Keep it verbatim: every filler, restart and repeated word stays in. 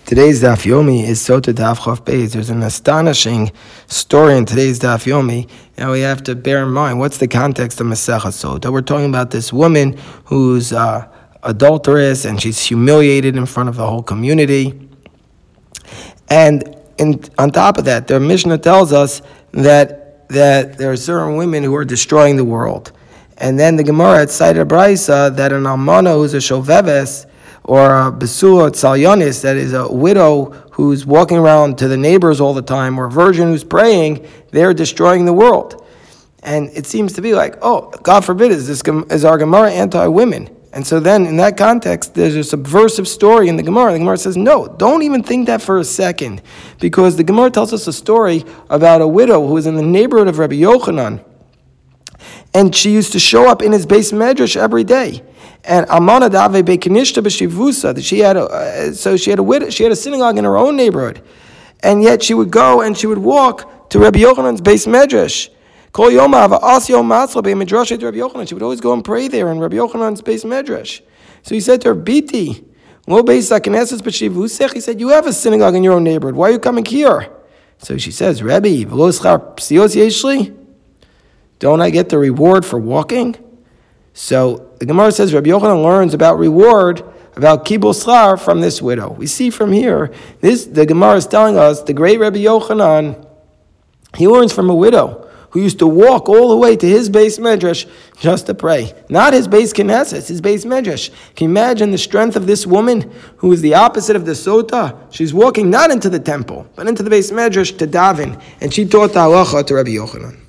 Today's Daf Yomi is Sota Daf Chof Beis. There's an astonishing story in today's Daf Yomi. Now we have to bear in mind, what's the context of Masechah Sota? We're talking about this woman who's uh, adulterous and she's humiliated in front of the whole community. And in, on top of that, the Mishnah tells us that, that there are certain women who are destroying the world. And then the Gemara had cited a brisa that an almana who's a shoveves, or a besua tzalyonis, that is a widow who's walking around to the neighbors all the time, or a virgin who's praying, they're destroying the world. And it seems to be like, oh, God forbid, is this is our Gemara anti-women? And so then, in that context, there's a subversive story in the Gemara. The Gemara says, no, don't even think that for a second, because the Gemara tells us a story about a widow who was in the neighborhood of Rabbi Yochanan, and she used to show up in his base medrash every day. And Amana Dave Bekinishta B'Shivusa, that she had a, uh, so she had a widow, she had a synagogue in her own neighborhood, and yet she would go and she would walk to Rabbi Yochanan's base medrash. Kol Yoma Va'as Yom Matzla Be'Midrashet Rabbi Yochanan. She would always go and pray there in Rabbi Yochanan's base medrash. So he said to her, Biti, Lo Beis HaKnesses B'Shivusech. He said, you have a synagogue in your own neighborhood. Why are you coming here? So she says, Rebbe, V'lo Schar Psios Yeshli. Don't I get the reward for walking? So the Gemara says Rabbi Yochanan learns about reward, about kibul schar, from this widow. We see from here, this the Gemara is telling us the great Rabbi Yochanan, he learns from a widow who used to walk all the way to his base medrash just to pray. Not his base knesset, his base medrash. Can you imagine the strength of this woman who is the opposite of the sota? She's walking not into the temple, but into the base medrash to daven, and she taught the halacha to Rabbi Yochanan.